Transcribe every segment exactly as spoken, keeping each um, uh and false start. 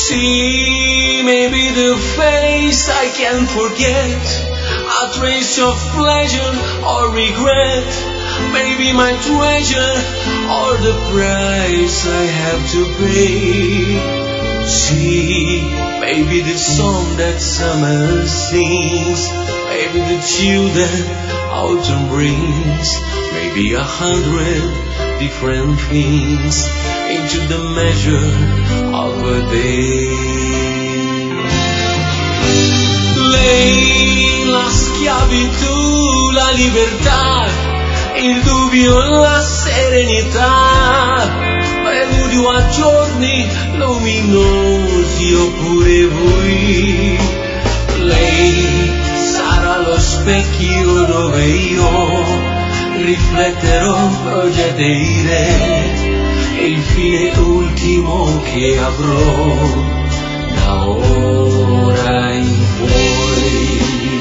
See, maybe the face I can't forget, a trace of pleasure or regret, maybe my treasure or the price I have to pay. See, maybe the song that summer sings, maybe the chill that autumn brings, maybe a hundred different things into the measure of a day. Lei, la schiavitù, la libertà, il dubbio, la serenità, preludio a giorni luminosi oppure bui. Lei sarà lo specchio dove io rifletterò, progetterei il fine ultimo che avrò da ora in poi.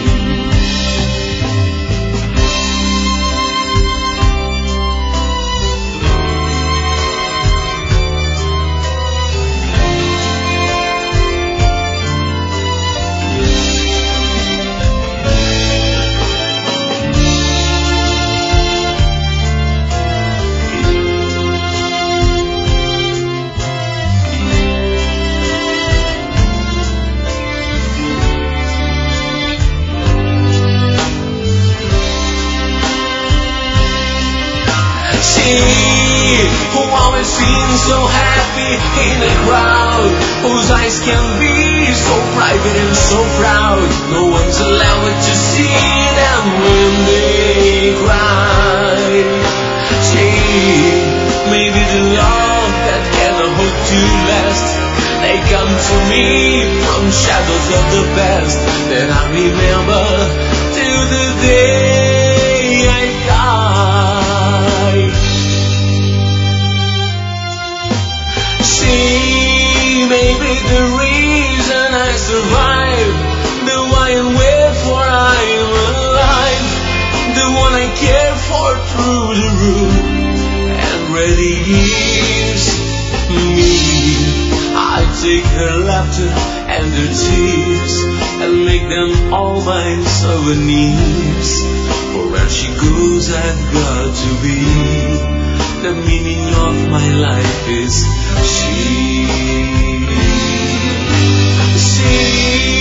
Who always seems so happy in a crowd, whose eyes can be so private and so proud. No one's allowed to see them when they cry. See, maybe the love that cannot hope to last, they come to me from shadows of the past that I remember till the day I die. See, maybe the reason I survive, the why and wherefore I am alive, the one I care for through the roof and really is me. I take her laughter and her tears and make them all my souvenirs. For where she goes I've got to be. The meaning of my life is she. She.